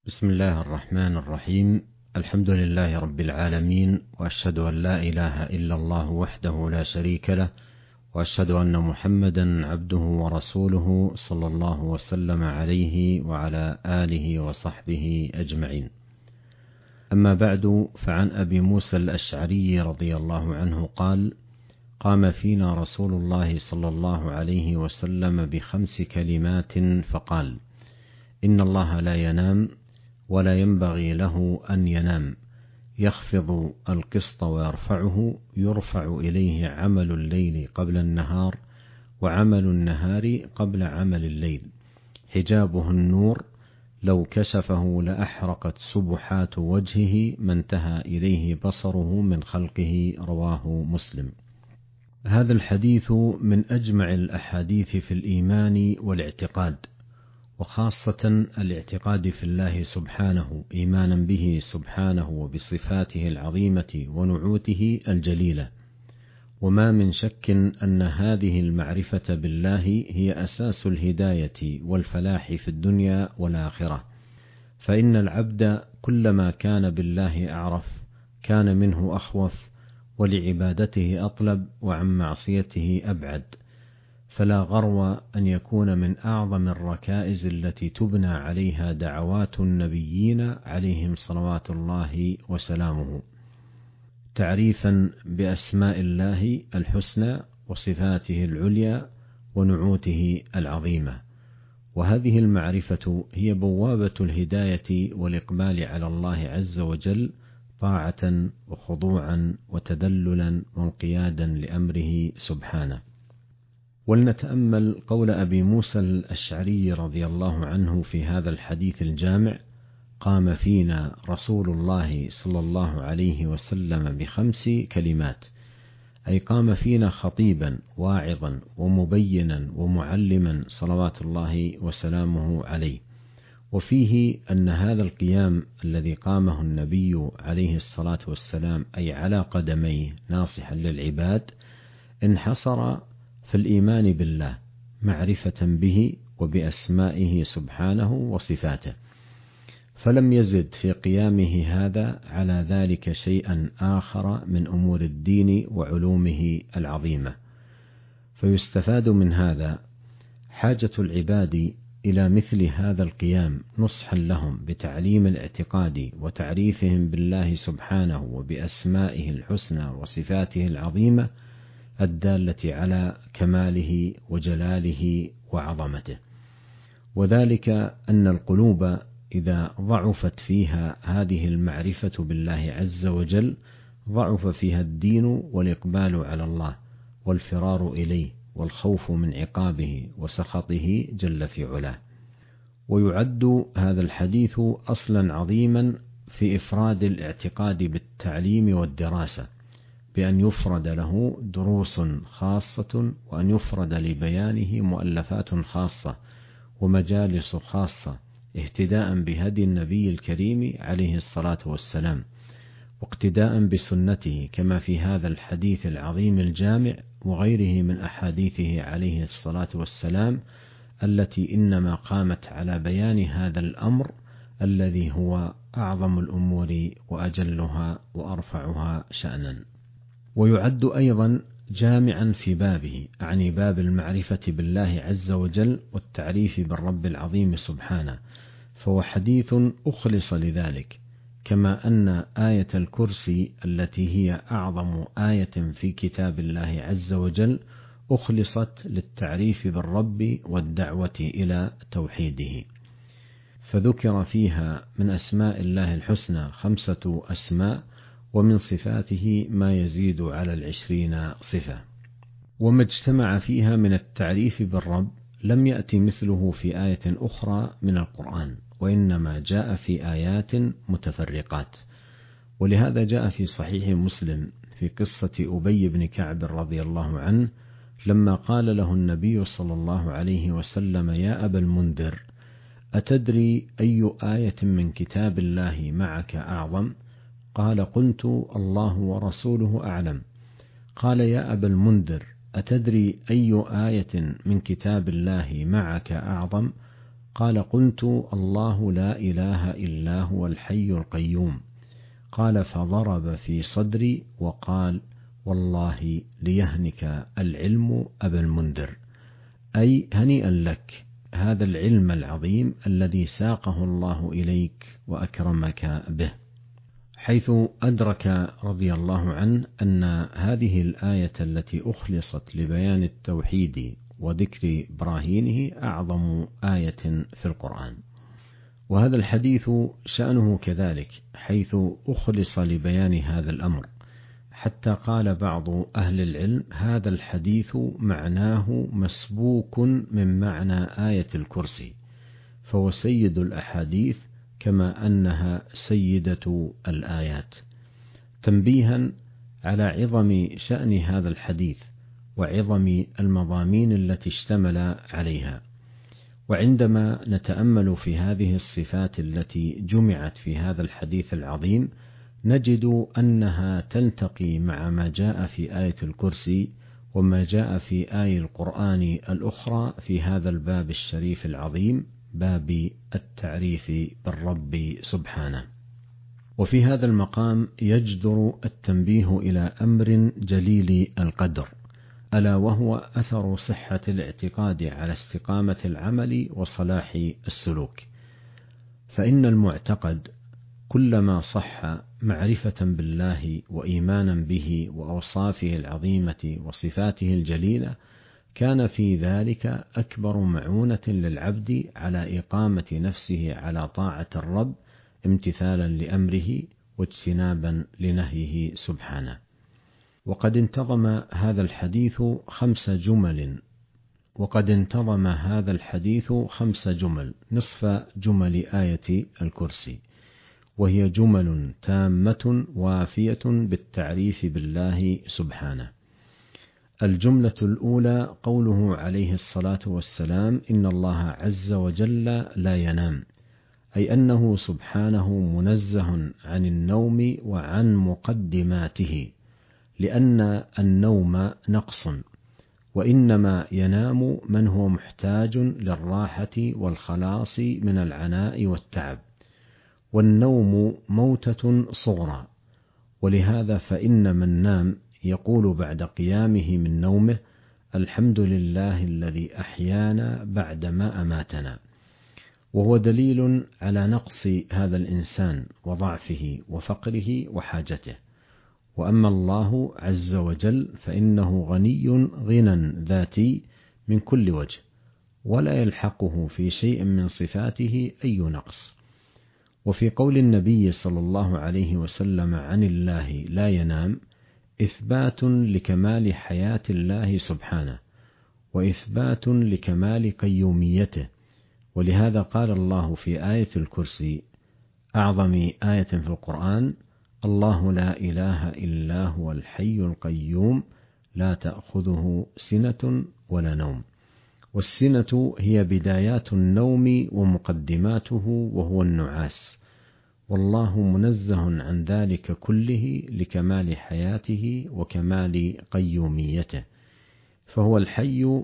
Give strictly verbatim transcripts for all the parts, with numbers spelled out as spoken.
بسم الله الرحمن الرحيم. الحمد لله رب العالمين، وأشهد أن لا إله إلا الله وحده لا شريك له، وأشهد أن محمدا عبده ورسوله صلى الله وسلم عليه وعلى آله وصحبه أجمعين. أما بعد، فعن أبي موسى الأشعري رضي الله عنه قال: قام فينا رسول الله صلى الله عليه وسلم بخمس كلمات فقال: إن الله لا ينام ولا ينبغي له أن ينام، يخفض القسط ويرفعه، يرفع إليه عمل الليل قبل النهار، وعمل النهار قبل عمل الليل، حجابه النور، لو كشفه لأحرقت سبحات وجهه ما انتهى إليه بصره من خلقه. رواه مسلم. هذا الحديث من أجمع الأحاديث في الإيمان والاعتقاد، وخاصة الاعتقاد في الله سبحانه، إيمانا به سبحانه وبصفاته العظيمة ونعوته الجليلة. وما من شك أن هذه المعرفة بالله هي أساس الهداية والفلاح في الدنيا والآخرة، فإن العبد كلما كان بالله أعرف كان منه أخوف، ولعبادته أطلب، وعن معصيته أبعد. فلا غرو أن يكون من أعظم الركائز التي تبنى عليها دعوات النبيين عليهم صلوات الله وسلامه، تعريفا بأسماء الله الحسنى وصفاته العليا ونعوته العظيمة. وهذه المعرفة هي بوابة الهداية والإقبال على الله عز وجل، طاعة وخضوعا وتذللا وانقيادا لأمره سبحانه. ولنتأمل قول أبي موسى الأشعري رضي الله عنه في هذا الحديث الجامع: قام فينا رسول الله صلى الله عليه وسلم بخمس كلمات، أي قام فينا خطيبا واعظا ومبينا ومعلما صلوات الله وسلامه عليه. وفيه أن هذا القيام الذي قامه النبي عليه الصلاة والسلام، أي على قدميه ناصحا للعباد، انحصر في الإيمان بالله، معرفة به وبأسمائه سبحانه وصفاته، فلم يزد في قيامه هذا على ذلك شيئا آخر من أمور الدين وعلومه العظيمة. فيستفاد من هذا حاجة العباد إلى مثل هذا القيام، نصحا لهم بتعليم الاعتقاد وتعريفهم بالله سبحانه وبأسمائه الحسنى وصفاته العظيمة الدالة على كماله وجلاله وعظمته. وذلك أن القلوب إذا ضعفت فيها هذه المعرفة بالله عز وجل، ضعف فيها الدين والإقبال على الله والفرار إليه والخوف من عقابه وسخطه جل في علاه. ويعد هذا الحديث أصلا عظيما في إفراد الاعتقاد بالتعليم والدراسة، بأن يفرد له دروس خاصة، وأن يفرد لبيانه مؤلفات خاصة ومجالس خاصة، اهتداء بهدي النبي الكريم عليه الصلاة والسلام، واقتداء بسنته، كما في هذا الحديث العظيم الجامع وغيره من أحاديثه عليه الصلاة والسلام، التي إنما قامت على بيان هذا الأمر الذي هو أعظم الأمور وأجلها وأرفعها شأنا. ويعد أيضا جامعا في بابه، أعني باب المعرفة بالله عز وجل والتعريف بالرب العظيم سبحانه، فهو حديث أخلص لذلك، كما أن آية الكرسي التي هي أعظم آية في كتاب الله عز وجل أخلصت للتعريف بالرب والدعوة إلى توحيده، فذكر فيها من أسماء الله الحسنى خمسة أسماء، ومن صفاته ما يزيد على العشرين صفة. وما اجتمع فيها من التعريف بالرب لم يأتي مثله في آية أخرى من القرآن، وإنما جاء في آيات متفرقات. ولهذا جاء في صحيح مسلم في قصة أبي بن كعب رضي الله عنه، لما قال له النبي صلى الله عليه وسلم: يا أبا المنذر، أتدري أي آية من كتاب الله معك أعظم؟ قال: قلت: الله ورسوله أعلم. قال: يا أبا المنذر، أتدري أي آية من كتاب الله معك أعظم؟ قال: قلت: الله لا إله إلا هو الحي القيوم. قال: فضرب في صدري وقال: والله ليهنك العلم أبا المنذر، أي هنيئا لك، هذا العلم العظيم الذي ساقه الله إليك وأكرمك به. حيث أدرك رضي الله عنه أن هذه الآية التي أخلصت لبيان التوحيد وذكر براهينه أعظم آية في القرآن. وهذا الحديث شأنه كذلك، حيث أخلص لبيان هذا الأمر، حتى قال بعض أهل العلم: هذا الحديث معناه مسبوك من معنى آية الكرسي، فهو سيد الأحاديث كما أنها سيدة الآيات، تنبيها على عظم شأن هذا الحديث وعظم المضامين التي اشتمل عليها. وعندما نتأمل في هذه الصفات التي جمعت في هذا الحديث العظيم، نجد أنها تلتقي مع ما جاء في آية الكرسي وما جاء في آي القرآن الأخرى في هذا الباب الشريف العظيم، باب التعريف بالرب سبحانه. وفي هذا المقام يجدر التنبيه إلى أمر جليل القدر، ألا وهو أثر صحة الاعتقاد على استقامة العمل وصلاح السلوك. فإن المعتقد كلما صح معرفة بالله وإيمانا به وأوصافه العظيمة وصفاته الجليلة، كان في ذلك أكبر معونة للعبد على إقامة نفسه على طاعة الرب، امتثالا لأمره واجتنابا لنهيه سبحانه. وقد انتظم هذا الحديث خمس جمل وقد انتظم هذا الحديث خمس جمل نصف جمل آية الكرسي، وهي جمل تامة وافية بالتعريف بالله سبحانه. الجملة الأولى قوله عليه الصلاة والسلام: إن الله عز وجل لا ينام، أي أنه سبحانه منزه عن النوم وعن مقدماته، لأن النوم نقص، وإنما ينام من هو محتاج للراحة والخلاص من العناء والتعب، والنوم موتة صغرى. ولهذا فإن من نام يقول بعد قيامه من نومه: الحمد لله الذي أحيانا بعدما أماتنا، وهو دليل على نقص هذا الإنسان وضعفه وفقره وحاجته. وأما الله عز وجل فإنه غني غنى ذاتي من كل وجه، ولا يلحقه في شيء من صفاته أي نقص. وفي قول النبي صلى الله عليه وسلم عن الله لا ينام إثبات لكمال حياة الله سبحانه، وإثبات لكمال قيوميته. ولهذا قال الله في آية الكرسي، أعظم آية في القرآن: الله لا إله إلا هو الحي القيوم لا تأخذه سنة ولا نوم. والسنة هي بدايات النوم ومقدماته، وهو النعاس، والله منزه عن ذلك كله لكمال حياته وكمال قيوميته، فهو الحي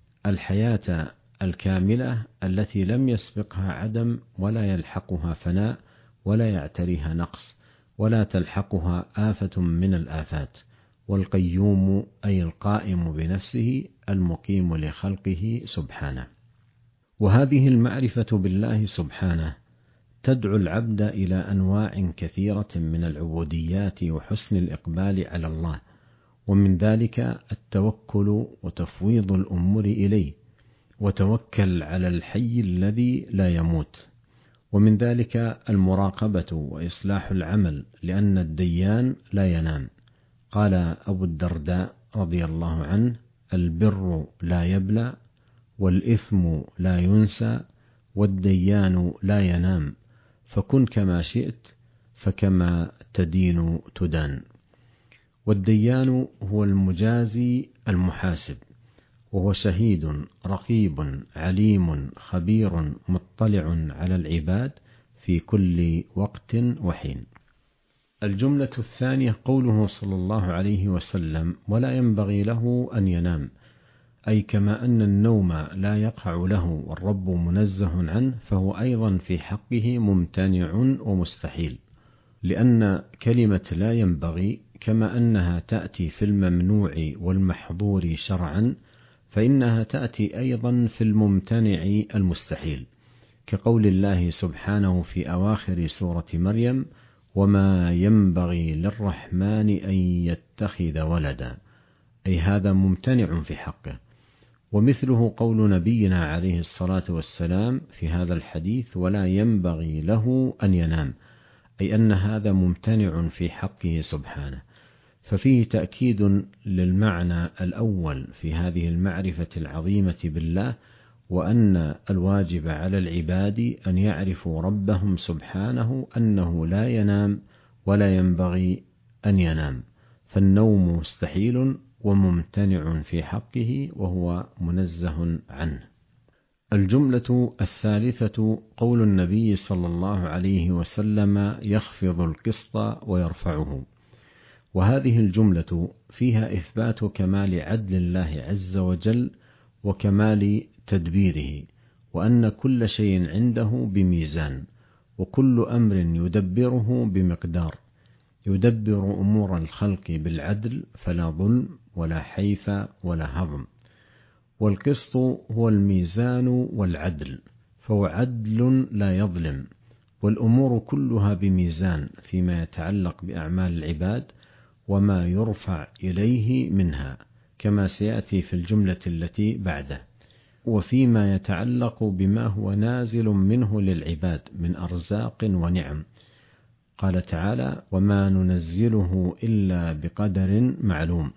الحياة الكاملة التي لم يسبقها عدم ولا يلحقها فناء ولا يعتريها نقص ولا تلحقها آفة من الآفات. والقيوم أي القائم بنفسه المقيم لخلقه سبحانه. وهذه المعرفة بالله سبحانه تدعو العبد إلى أنواع كثيرة من العبوديات وحسن الإقبال على الله، ومن ذلك التوكل وتفويض الأمور إليه، وتوكل على الحي الذي لا يموت. ومن ذلك المراقبة وإصلاح العمل، لأن الديان لا ينام. قال أبو الدرداء رضي الله عنه: البر لا يبلى، والإثم لا ينسى، والديان لا ينام، فكن كما شئت فكما تدين تدان. والديان هو المجازي المحاسب، وهو شهيد رقيب عليم خبير مطلع على العباد في كل وقت وحين. الجملة الثانية قوله صلى الله عليه وسلم: ولا ينبغي له أن ينام، أي كما أن النوم لا يقع له والرب منزه عنه، فهو أيضا في حقه ممتنع ومستحيل، لأن كلمة لا ينبغي كما أنها تأتي في الممنوع والمحظور شرعا، فإنها تأتي أيضا في الممتنع المستحيل، كقول الله سبحانه في أواخر سورة مريم: وما ينبغي للرحمن أن يتخذ ولدا، أي هذا ممتنع في حقه. ومثله قول نبينا عليه الصلاة والسلام في هذا الحديث: ولا ينبغي له أن ينام، أي أن هذا ممتنع في حقه سبحانه. ففيه تأكيد للمعنى الأول في هذه المعرفة العظيمة بالله، وأن الواجب على العباد أن يعرفوا ربهم سبحانه أنه لا ينام ولا ينبغي أن ينام، فالنوم مستحيل وممتنع في حقه وهو منزه عنه. الجملة الثالثة قول النبي صلى الله عليه وسلم: يخفض القسط ويرفعه. وهذه الجملة فيها إثبات كمال عدل الله عز وجل وكمال تدبيره، وأن كل شيء عنده بميزان، وكل أمر يدبره بمقدار، يدبر أمور الخلق بالعدل، فلا ظلم ولا حيف ولا هضم. والقسط هو الميزان والعدل، فهو عدل لا يظلم، والأمور كلها بميزان فيما يتعلق بأعمال العباد وما يرفع إليه منها، كما سيأتي في الجملة التي بعده، وفيما يتعلق بما هو نازل منه للعباد من أرزاق ونعم. قال تعالى: وما ننزله إلا بقدر معلوم،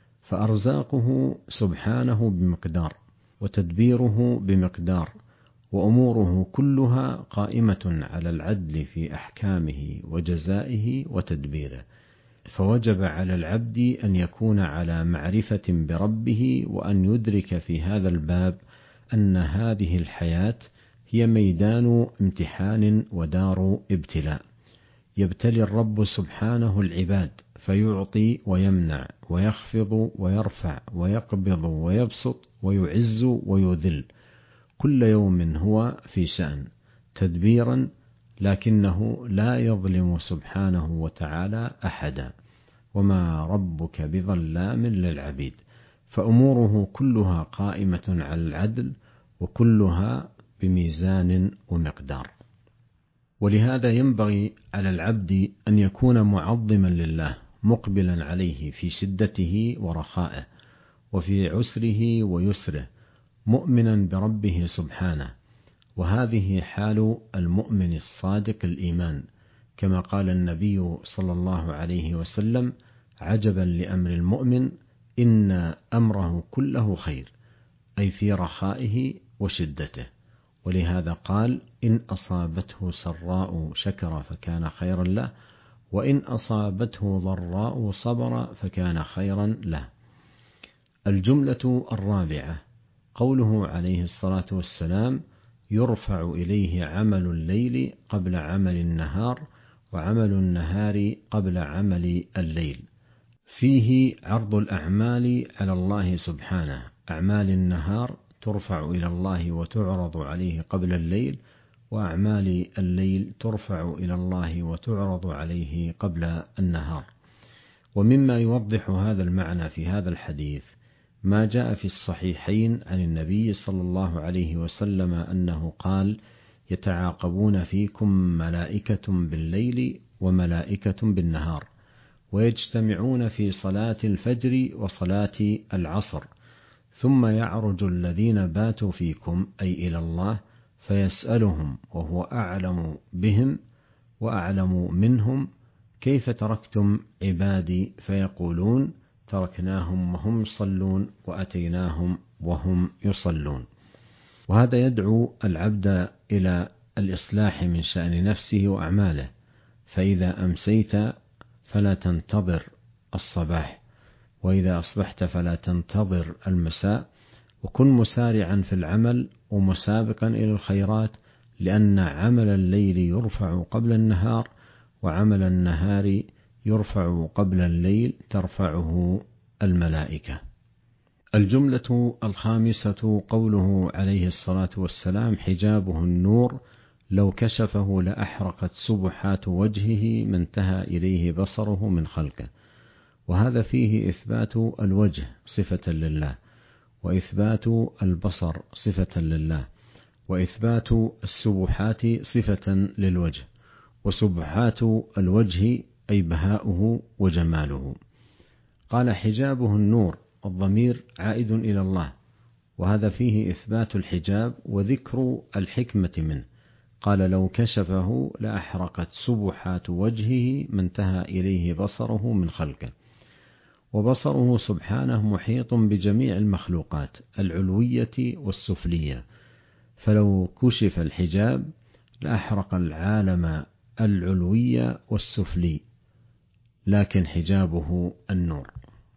فأرزاقه سبحانه بمقدار، وتدبيره بمقدار، وأموره كلها قائمة على العدل في أحكامه وجزائه وتدبيره. فوجب على العبد أن يكون على معرفة بربه، وأن يدرك في هذا الباب أن هذه الحياة هي ميدان امتحان ودار ابتلاء، يبتلي الرب سبحانه العباد فيعطي ويمنع ويخفض ويرفع ويقبض ويبسط ويعز ويذل، كل يوم هو في شأن تدبيرا، لكنه لا يظلم سبحانه وتعالى أحدا، وما ربك بظلام للعبيد، فأموره كلها قائمة على العدل، وكلها بميزان ومقدار. ولهذا ينبغي على العبد أن يكون معظما لله، مقبلا عليه في شدته ورخائه، وفي عسره ويسره، مؤمنا بربه سبحانه. وهذه حال المؤمن الصادق الإيمان، كما قال النبي صلى الله عليه وسلم: عجبا لأمر المؤمن، إن أمره كله خير، أي في رخائه وشدته. ولهذا قال: إن أصابته سراء شكر فكان خيرا له، وإن أصابته ضراء صبر فكان خيرا له. الجملة الرابعة قوله عليه الصلاة والسلام: يرفع إليه عمل الليل قبل عمل النهار، وعمل النهار قبل عمل الليل. فيه عرض الأعمال على الله سبحانه، أعمال النهار ترفع إلى الله وتعرض عليه قبل الليل، وأعمال الليل ترفع إلى الله وتعرض عليه قبل النهار. ومما يوضح هذا المعنى في هذا الحديث ما جاء في الصحيحين عن النبي صلى الله عليه وسلم أنه قال: يتعاقبون فيكم ملائكة بالليل وملائكة بالنهار، ويجتمعون في صلاة الفجر وصلاة العصر، ثم يعرج الذين باتوا فيكم أي إلى الله فيسألهم وهو أعلم بهم وأعلم منهم: كيف تركتم عبادي؟ فيقولون: تركناهم وهم يصلون وأتيناهم وهم يصلون. وهذا يدعو العبد إلى الإصلاح من شأن نفسه وأعماله، فإذا أمسيت فلا تنتظر الصباح، وإذا أصبحت فلا تنتظر المساء، وكن مسارعا في العمل ومسابقا إلى الخيرات، لأن عمل الليل يرفع قبل النهار، وعمل النهار يرفع قبل الليل ترفعه الملائكة. الجملة الخامسة قوله عليه الصلاة والسلام: حجابه النور لو كشفه لأحرقت سبحات وجهه ما انتهى إليه بصره من خلقه. وهذا فيه إثبات الوجه صفة لله، وإثبات البصر صفة لله، وإثبات السبحات صفة للوجه، وسبحات الوجه أي بهاؤه وجماله. قال: حجابه النور، الضمير عائد إلى الله، وهذا فيه إثبات الحجاب وذكر الحكمة منه. قال: لو كشفه لأحرقت سبحات وجهه ما انتهى إليه بصره من خلقه. وبصره سبحانه محيط بجميع المخلوقات العلوية والسفلية، فلو كشف الحجاب لأحرق العالم العلوي والسفلي، لكن حجابه النور.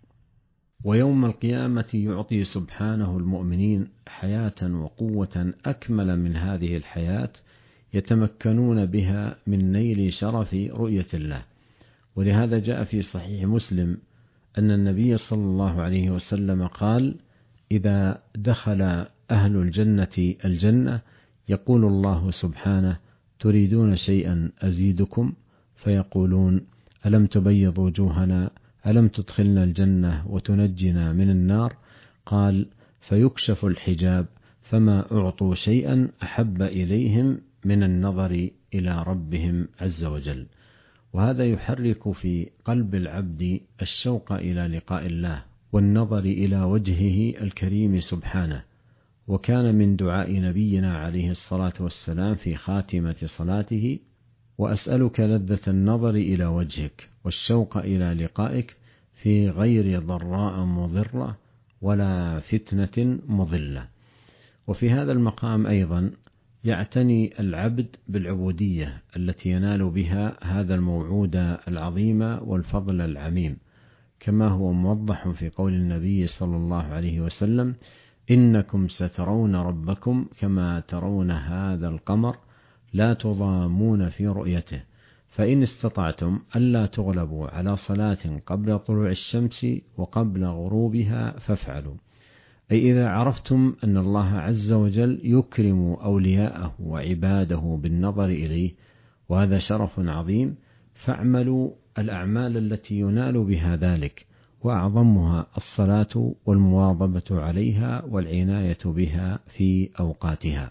ويوم القيامة يعطي سبحانه المؤمنين حياة وقوة أكمل من هذه الحياة يتمكنون بها من نيل شرف رؤية الله. ولهذا جاء في صحيح مسلم أن النبي صلى الله عليه وسلم قال: إذا دخل أهل الجنة الجنة يقول الله سبحانه: تريدون شيئا أزيدكم؟ فيقولون: ألم تبيض وجوهنا؟ ألم تدخلنا الجنة وتنجنا من النار؟ قال: فيكشف الحجاب فما أعطوا شيئا أحب إليهم من النظر إلى ربهم عز وجل. وهذا يحرك في قلب العبد الشوق إلى لقاء الله والنظر إلى وجهه الكريم سبحانه. وكان من دعاء نبينا عليه الصلاة والسلام في خاتمة صلاته: وأسألك لذة النظر إلى وجهك والشوق إلى لقائك في غير ضراء مضرة ولا فتنة مضلة. وفي هذا المقام أيضا يعتني العبد بالعبودية التي ينال بها هذا الموعود العظيم والفضل العميم، كما هو موضح في قول النبي صلى الله عليه وسلم: إنكم سترون ربكم كما ترون هذا القمر لا تضامون في رؤيته، فإن استطعتم ألا تغلبوا على صلاة قبل طلوع الشمس وقبل غروبها فافعلوا. أي إذا عرفتم أن الله عز وجل يكرم أولياءه وعباده بالنظر إليه، وهذا شرف عظيم، فاعملوا الأعمال التي ينال بها ذلك، وأعظمها الصلاة والمواظبة عليها والعناية بها في أوقاتها.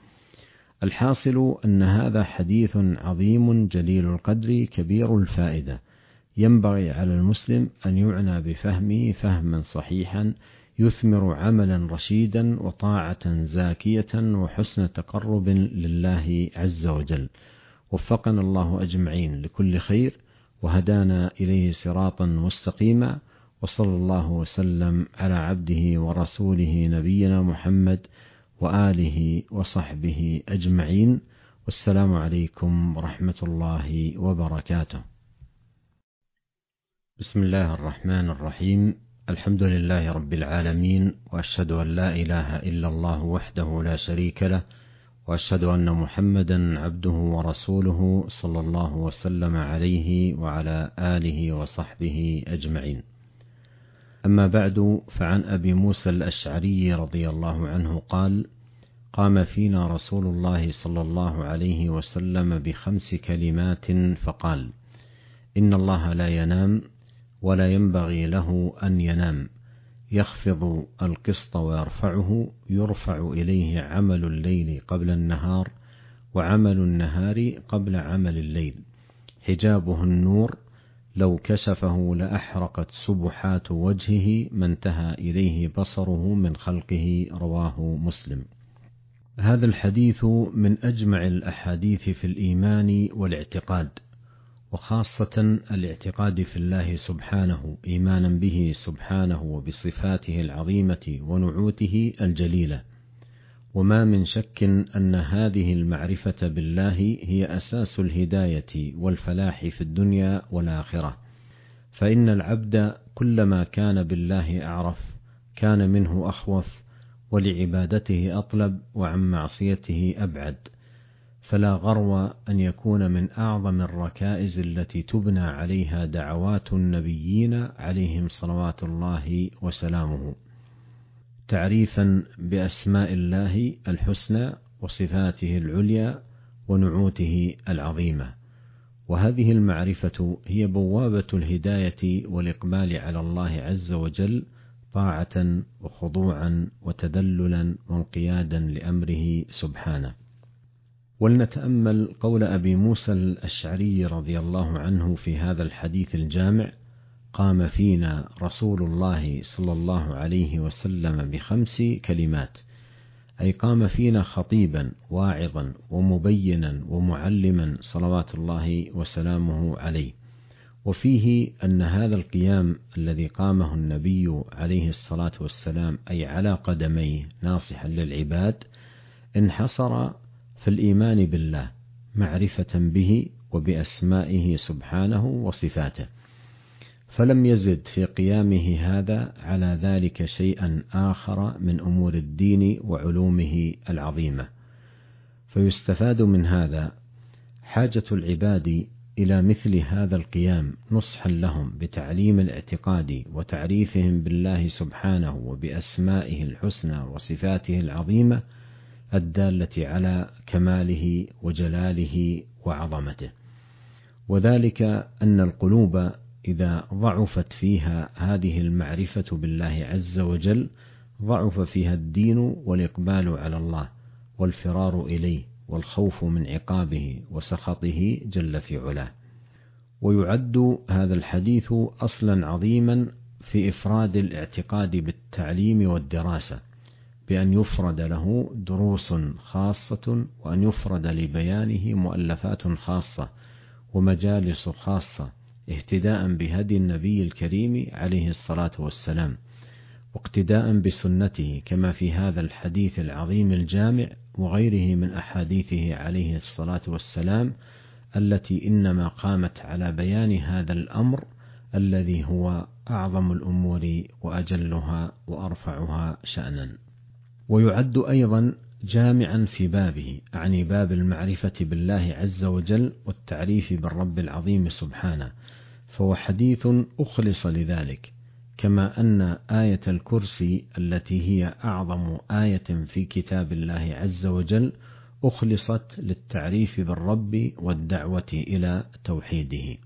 الحاصل أن هذا حديث عظيم جليل القدر كبير الفائدة، ينبغي على المسلم أن يعنى بفهمه فهما صحيحا يثمر عملا رشيدا وطاعة زاكية وحسن تقرب لله عز وجل. وفقنا الله أجمعين لكل خير وهدانا إليه صراطا مستقيما، وصلى الله وسلم على عبده ورسوله نبينا محمد وآله وصحبه أجمعين، والسلام عليكم ورحمة الله وبركاته. بسم الله الرحمن الرحيم. الحمد لله رب العالمين، وأشهد أن لا إله إلا الله وحده لا شريك له، وأشهد أن محمدا عبده ورسوله صلى الله وسلم عليه وعلى آله وصحبه أجمعين. أما بعد، فعن أبي موسى الأشعري رضي الله عنه قال: قام فينا رسول الله صلى الله عليه وسلم بخمس كلمات فقال: إن الله لا ينام ولا ينبغي له أن ينام، يخفض القسط ويرفعه، يرفع إليه عمل الليل قبل النهار وعمل النهار قبل عمل الليل، حجابه النور، لو كشفه لأحرقت سبحات وجهه ما انتهى إليه بصره من خلقه. رواه مسلم. هذا الحديث من أجمع الأحاديث في الإيمان والاعتقاد، وخاصة الاعتقاد في الله سبحانه، إيمانا به سبحانه وبصفاته العظيمة ونعوته الجليلة. وما من شك أن هذه المعرفة بالله هي أساس الهداية والفلاح في الدنيا والآخرة، فإن العبد كلما كان بالله أعرف كان منه أخوف، ولعبادته أطلب، وعن معصيته أبعد. فلا غرو أن يكون من أعظم الركائز التي تبنى عليها دعوات النبيين عليهم صلوات الله وسلامه. تعريفا بأسماء الله الحسنى وصفاته العليا ونعوته العظيمة. وهذه المعرفة هي بوابة الهداية والإقبال على الله عز وجل طاعة وخضوعا وتذللا وانقيادا لأمره سبحانه. ولنتأمل قول أبي موسى الأشعري رضي الله عنه في هذا الحديث الجامع: قام فينا رسول الله صلى الله عليه وسلم بخمس كلمات، أي قام فينا خطيبا واعظا ومبينا ومعلما صلوات الله وسلامه عليه. وفيه أن هذا القيام الذي قامه النبي عليه الصلاة والسلام أي على قدميه ناصحا للعباد انحصر في الإيمان بالله معرفة به وبأسمائه سبحانه وصفاته، فلم يزد في قيامه هذا على ذلك شيئا آخر من أمور الدين وعلومه العظيمة. فيستفاد من هذا حاجة العباد إلى مثل هذا القيام نصحا لهم بتعليم الاعتقاد وتعريفهم بالله سبحانه وبأسمائه الحسنى وصفاته العظيمة الدالة على كماله وجلاله وعظمته. وذلك أن القلوب إذا ضعفت فيها هذه المعرفة بالله عز وجل ضعف فيها الدين والإقبال على الله والفرار إليه والخوف من عقابه وسخطه جل في علاه. ويعد هذا الحديث أصلا عظيما في إفراد الاعتقاد بالتعليم والدراسة، بأن يفرد له دروس خاصة وأن يفرد لبيانه مؤلفات خاصة ومجالس خاصة اهتداء بهدي النبي الكريم عليه الصلاة والسلام واقتداء بسنته، كما في هذا الحديث العظيم الجامع وغيره من أحاديثه عليه الصلاة والسلام التي إنما قامت على بيان هذا الأمر الذي هو أعظم الأمور وأجلها وأرفعها شأنا. ويعد أيضا جامعا في بابه، أعني باب المعرفة بالله عز وجل والتعريف بالرب العظيم سبحانه، فهو حديث أخلص لذلك، كما أن آية الكرسي التي هي أعظم آية في كتاب الله عز وجل أخلصت للتعريف بالرب والدعوة إلى توحيده،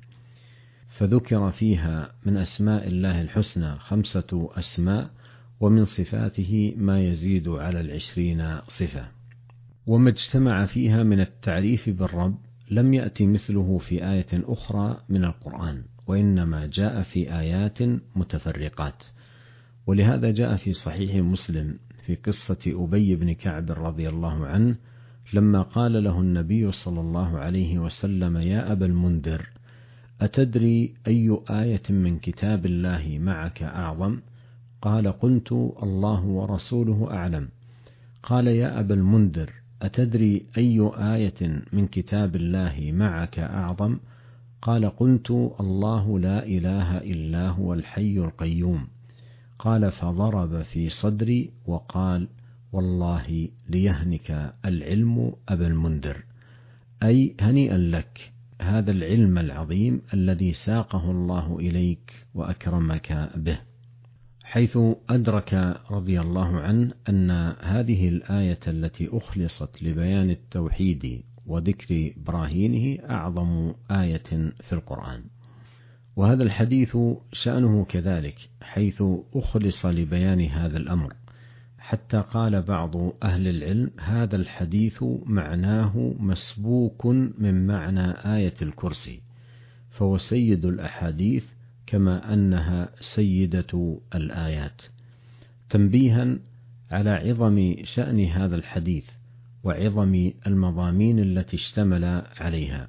فذكر فيها من أسماء الله الحسنى خمسة أسماء، ومن صفاته ما يزيد على العشرين صفة. وما اجتمع فيها من التعريف بالرب لم يأتي مثله في آية أخرى من القرآن، وإنما جاء في آيات متفرقات. ولهذا جاء في صحيح مسلم في قصة أبي بن كعب رضي الله عنه لما قال له النبي صلى الله عليه وسلم: يا أبا المنذر، أتدري أي آية من كتاب الله معك أعظم؟ قال: قلت: الله ورسوله أعلم. قال: يا أبا المنذر، أتدري أي آية من كتاب الله معك أعظم؟ قال: قلت: الله لا إله إلا هو الحي القيوم. قال: فضرب في صدري وقال: والله ليهنك العلم أبا المنذر، أي هنيئا لك هذا العلم العظيم الذي ساقه الله إليك وأكرمك به، حيث أدرك رضي الله عنه أن هذه الآية التي أخلصت لبيان التوحيد وذكر براهينه أعظم آية في القرآن. وهذا الحديث شأنه كذلك، حيث أخلص لبيان هذا الأمر، حتى قال بعض أهل العلم: هذا الحديث معناه مسبوك من معنى آية الكرسي، فهو سيد الأحاديث كما أنها سيدة الآيات، تنبيها على عظم شأن هذا الحديث وعظم المضامين التي اشتمل عليها.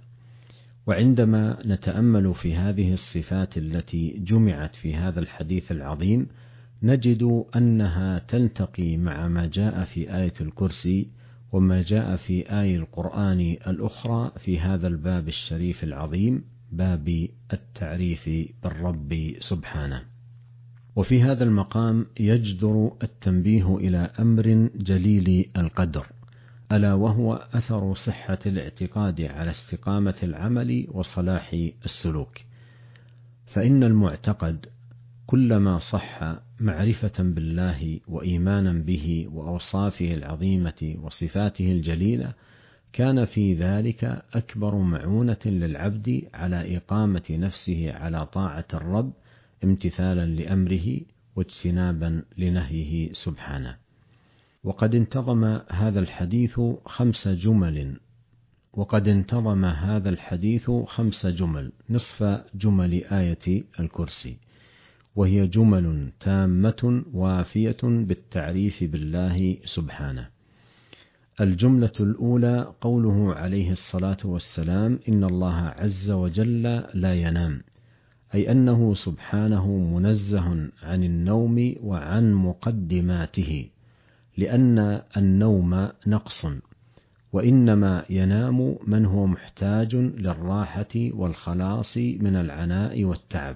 وعندما نتأمل في هذه الصفات التي جمعت في هذا الحديث العظيم نجد أنها تلتقي مع ما جاء في آية الكرسي وما جاء في آية القرآن الأخرى في هذا الباب الشريف العظيم، باب التعريف بالرب سبحانه. وفي هذا المقام يجدر التنبيه إلى أمر جليل القدر، ألا وهو أثر صحة الاعتقاد على استقامة العمل وصلاح السلوك. فإن المعتقد كلما صح معرفة بالله وإيمانا به وأوصافه العظيمة وصفاته الجليلة، كان في ذلك أكبر معونة للعبد على إقامة نفسه على طاعة الرب امتثالا لأمره واجتنابا لنهيه سبحانه. وقد انتظم هذا الحديث خمس جمل وقد انتظم هذا الحديث خمس جمل نصف جمل آية الكرسي، وهي جمل تامة وافية بالتعريف بالله سبحانه. الجملة الأولى قوله عليه الصلاة والسلام: إن الله عز وجل لا ينام، أي أنه سبحانه منزه عن النوم وعن مقدماته، لأن النوم نقص، وإنما ينام من هو محتاج للراحة والخلاص من العناء والتعب،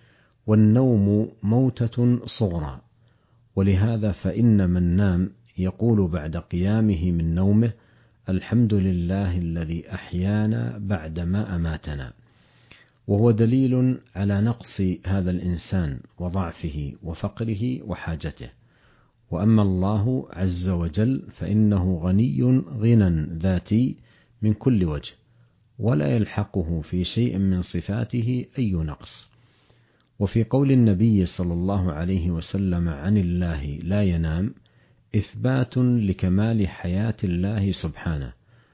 والنوم موتة صغرى. ولهذا فإن من نام يقول بعد قيامه من نومه: الحمد لله الذي أحيانا بعدما أماتنا، وهو دليل على نقص هذا الإنسان وضعفه وفقره وحاجته. وأما الله عز وجل فإنه غني غنى ذاتي من كل وجه، ولا يلحقه في شيء من صفاته أي نقص. وفي قول النبي صلى الله عليه وسلم عن الله لا ينام إثبات لكمال حياة الله سبحانه،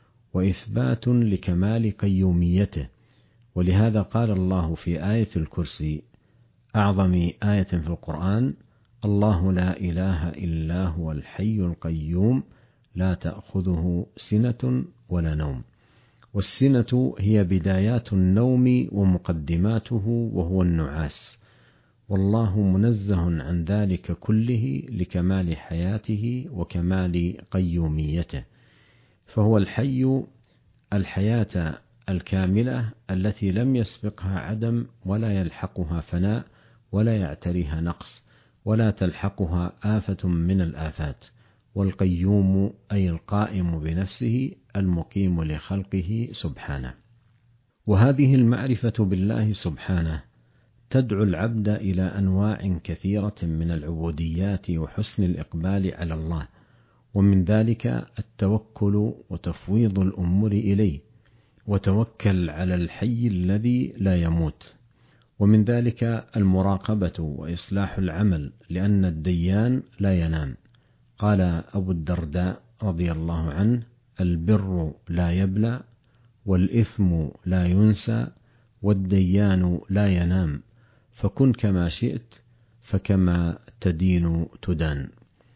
وإثبات لكمال قيوميته. ولهذا قال الله في آية الكرسي أعظم آية في القرآن: الله لا إله إلا هو الحي القيوم لا تأخذه سنة ولا نوم. والسنة هي بدايات النوم ومقدماته، وهو النعاس، والله منزه عن ذلك كله لكمال حياته وكمال قيوميته، فهو الحي الحياة الكاملة التي لم يسبقها عدم، ولا يلحقها فناء، ولا يعتريها نقص، ولا تلحقها آفة من الآفات. والقيوم أي القائم بنفسه المقيم لخلقه سبحانه. وهذه المعرفة بالله سبحانه تدعو العبد إلى أنواع كثيرة من العبوديات وحسن الإقبال على الله، ومن ذلك التوكل وتفويض الأمور إليه، وتوكل على الحي الذي لا يموت. ومن ذلك المراقبة وإصلاح العمل، لأن الديان لا ينام. قال أبو الدرداء رضي الله عنه: البر لا يبلى، والإثم لا ينسى، والديان لا ينام، فكن كما شئت فكما تدين تدان.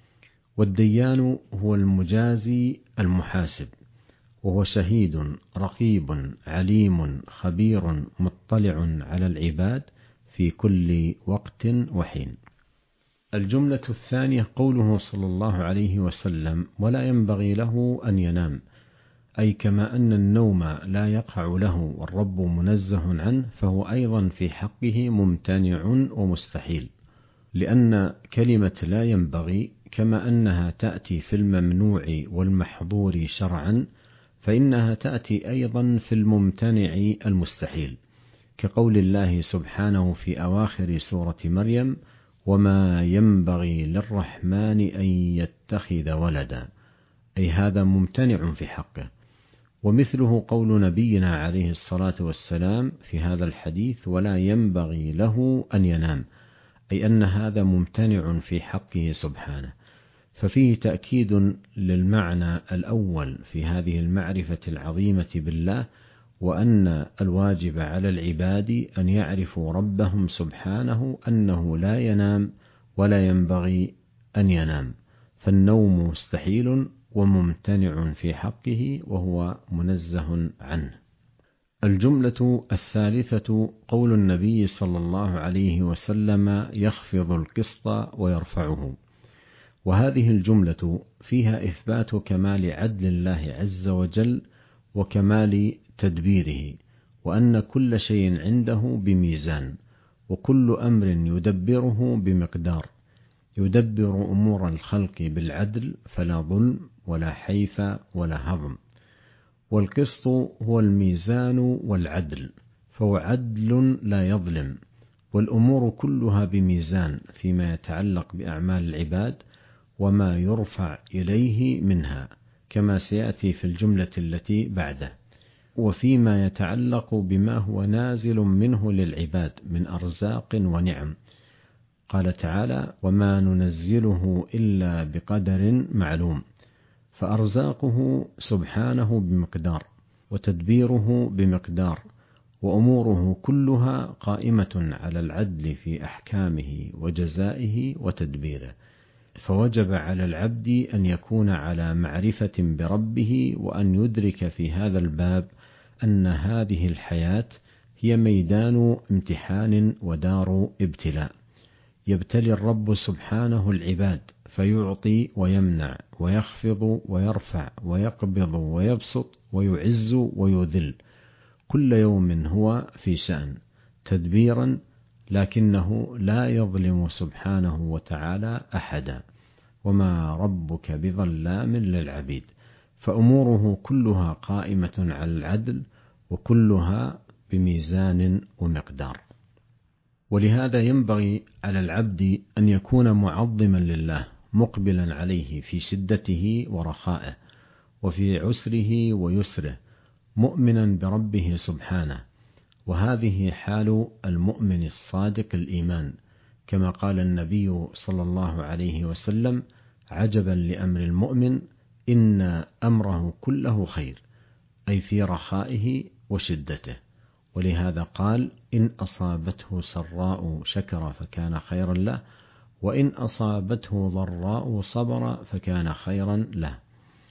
والديان هو المجازي المحاسب، وهو شهيد رقيب عليم خبير مطلع على العباد في كل وقت وحين. الجملة الثانية قوله صلى الله عليه وسلم: ولا ينبغي له أن ينام، أي كما أن النوم لا يقع له والرب منزه عنه، فهو أيضا في حقه ممتنع ومستحيل، لأن كلمة لا ينبغي كما أنها تأتي في الممنوع والمحظور شرعا، فإنها تأتي أيضا في الممتنع المستحيل، كقول الله سبحانه في أواخر سورة مريم: وما ينبغي للرحمن أن يتخذ ولدا، أي هذا ممتنع في حقه. ومثله قول نبينا عليه الصلاة والسلام في هذا الحديث: ولا ينبغي له أن ينام، أي أن هذا ممتنع في حقه سبحانه. ففيه تأكيد للمعنى الأول في هذه المعرفة العظيمة بالله، وأن الواجب على العباد أن يعرفوا ربهم سبحانه أنه لا ينام ولا ينبغي أن ينام، فالنوم مستحيل وممتنع في حقه وهو منزه عنه. الجملة الثالثة قول النبي صلى الله عليه وسلم: يخفض القسط ويرفعه. وهذه الجملة فيها إثبات كمال عدل الله عز وجل وكمال تدبيره، وأن كل شيء عنده بميزان، وكل أمر يدبره بمقدار، يدبر أمور الخلق بالعدل، فلا ظلم ولا حيف ولا هضم. والقسط هو الميزان والعدل، فهو عدل لا يظلم، والأمور كلها بميزان فيما يتعلق بأعمال العباد وما يرفع إليه منها، كما سيأتي في الجملة التي بعده، وفيما يتعلق بما هو نازل منه للعباد من أرزاق ونعم. قال تعالى: وما ننزله إلا بقدر معلوم، فأرزاقه سبحانه بمقدار، وتدبيره بمقدار، وأموره كلها قائمة على العدل في أحكامه وجزائه وتدبيره، فوجب على العبد أن يكون على معرفة بربه، وأن يدرك في هذا الباب أن هذه الحياة هي ميدان امتحان ودار ابتلاء، يبتلي الرب سبحانه العباد فيعطي ويمنع ويخفض ويرفع ويقبض ويبسط ويعز ويذل، كل يوم هو في شأن تدبيرا، لكنه لا يظلم سبحانه وتعالى أحدا، وما ربك بظلام للعبيد، فأموره كلها قائمة على العدل، وكلها بميزان ومقدار. ولهذا ينبغي على العبد أن يكون معظما لله، مقبلا عليه في شدته ورخائه، وفي عسره ويسره، مؤمنا بربه سبحانه. وهذه حال المؤمن الصادق الإيمان، كما قال النبي صلى الله عليه وسلم: عجبا لأمر المؤمن، إن أمره كله خير، أي في رخائه وشدته. ولهذا قال: إن أصابته سراء شكر فكان خيرا له، وإن أصابته ضراء صبر فكان خيرا له.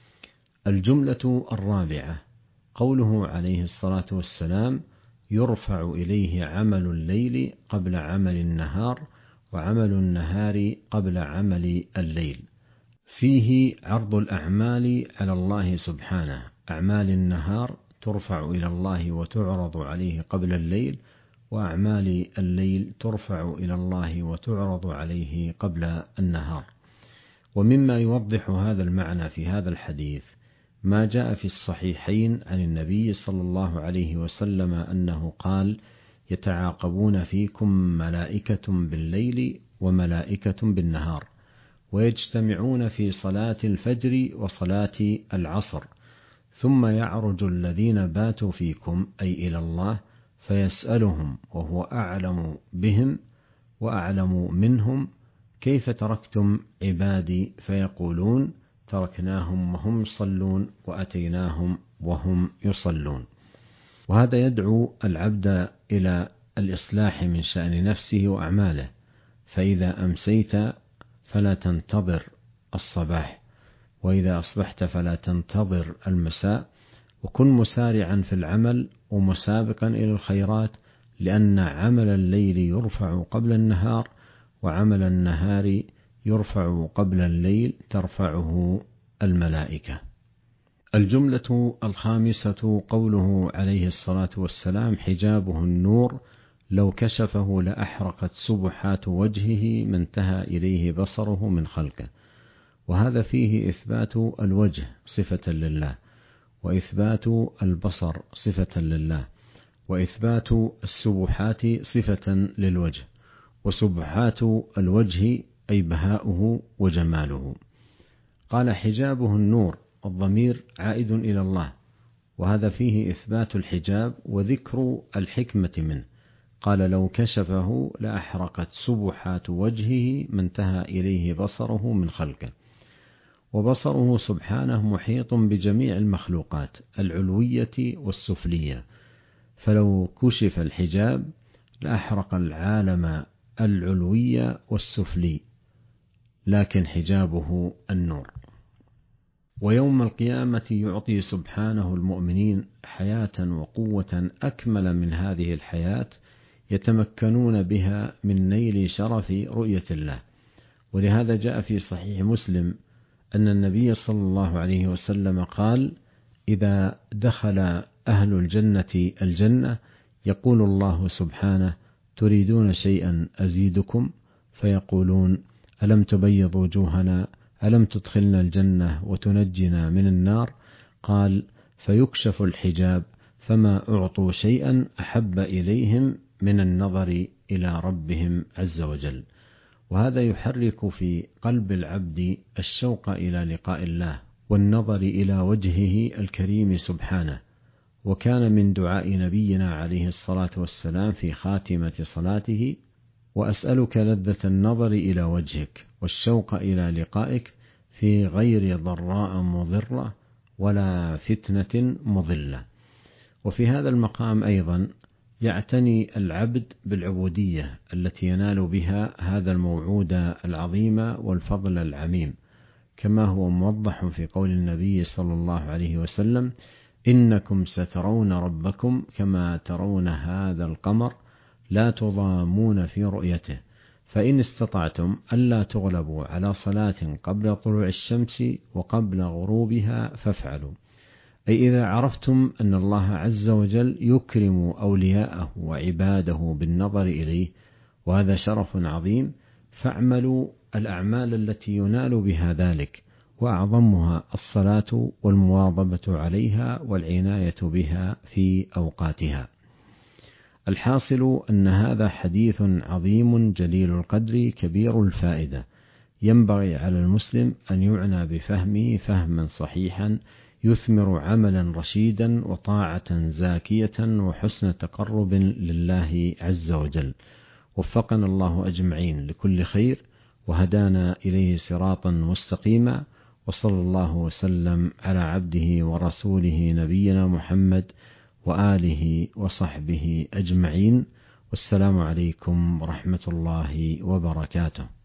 الجملة الرابعة قوله عليه الصلاة والسلام: يرفع إليه عمل الليل قبل عمل النهار، وعمل النهار قبل عمل الليل. فيه عرض الأعمال على الله سبحانه، أعمال النهار ترفع إلى الله وتعرض عليه قبل الليل، وأعمال الليل ترفع إلى الله وتعرض عليه قبل النهار. ومما يوضح هذا المعنى في هذا الحديث ما جاء في الصحيحين عن النبي صلى الله عليه وسلم أنه قال: يتعاقبون فيكم ملائكة بالليل وملائكة بالنهار، ويجتمعون في صلاة الفجر وصلاة العصر، ثم يعرج الذين باتوا فيكم أي إلى الله فيسألهم وهو أعلم بهم وأعلم منهم: كيف تركتم عبادي؟ فيقولون: تركناهم وهم يصلون وأتيناهم وهم يصلون. وهذا يدعو العبد إلى الإصلاح من شأن نفسه وأعماله، فإذا أمسيت فلا تنتظر الصباح، وإذا أصبحت فلا تنتظر المساء، وكن مسارعا في العمل ومسابقا إلى الخيرات، لأن عمل الليل يرفع قبل النهار، وعمل النهار يرفع قبل الليل ترفعه الملائكة. الجملة الخامسة قوله عليه الصلاة والسلام: حجابه النور، لو كشفه لأحرقت سبحات وجهه ما انتهى إليه بصره من خلقه. وهذا فيه إثبات الوجه صفة لله، وإثبات البصر صفة لله، وإثبات السبحات صفة للوجه، وسبحات الوجه أي بهاؤه وجماله. قال: حجابه النور، الضمير عائد إلى الله، وهذا فيه إثبات الحجاب وذكر الحكمة منه. قال: لو كشفه لأحرقت سبحات وجهه ما انتهى إليه بصره من خلقه. وبصره سبحانه محيط بجميع المخلوقات العلوية والسفلية، فلو كشف الحجاب لأحرق العالم العلوي والسفلي، لكن حجابه النور. ويوم القيامة يعطي سبحانه المؤمنين حياة وقوة أكمل من هذه الحياة، يتمكنون بها من نيل شرف رؤية الله. ولهذا جاء في صحيح مسلم أن النبي صلى الله عليه وسلم قال: إذا دخل أهل الجنة الجنة يقول الله سبحانه: تريدون شيئا أزيدكم؟ فيقولون: ألم تبيض وجوهنا؟ ألم تدخلنا الجنة وتنجنا من النار؟ قال: فيكشف الحجاب، فما أعطوا شيئا أحب إليهم من النظر إلى ربهم عز وجل، وهذا يحرك في قلب العبد الشوق إلى لقاء الله والنظر إلى وجهه الكريم سبحانه. وكان من دعاء نبينا عليه الصلاة والسلام في خاتمة صلاته: وأسألك لذة النظر إلى وجهك والشوق إلى لقائك في غير ضراء مضرة ولا فتنة مضلة. وفي هذا المقام أيضا يعتني العبد بالعبودية التي ينال بها هذا الموعود العظيم والفضل العميم، كما هو موضح في قول النبي صلى الله عليه وسلم: إنكم سترون ربكم كما ترون هذا القمر لا تضامون في رؤيته، فإن استطعتم ألا تغلبوا على صلاة قبل طلوع الشمس وقبل غروبها فافعلوا. أي إذا عرفتم أن الله عز وجل يكرم أولياءه وعباده بالنظر إليه، وهذا شرف عظيم، فاعملوا الأعمال التي ينال بها ذلك، وأعظمها الصلاة والمواظبة عليها والعناية بها في أوقاتها. الحاصل أن هذا حديث عظيم جليل القدر كبير الفائدة، ينبغي على المسلم أن يعنى بفهمه فهما صحيحا يثمر عملا رشيدا وطاعة زاكية وحسن تقرب لله عز وجل. وفقنا الله أجمعين لكل خير وهدانا إليه صراطا مستقيما، وصلى الله وسلم على عبده ورسوله نبينا محمد وآله وصحبه أجمعين، والسلام عليكم ورحمة الله وبركاته.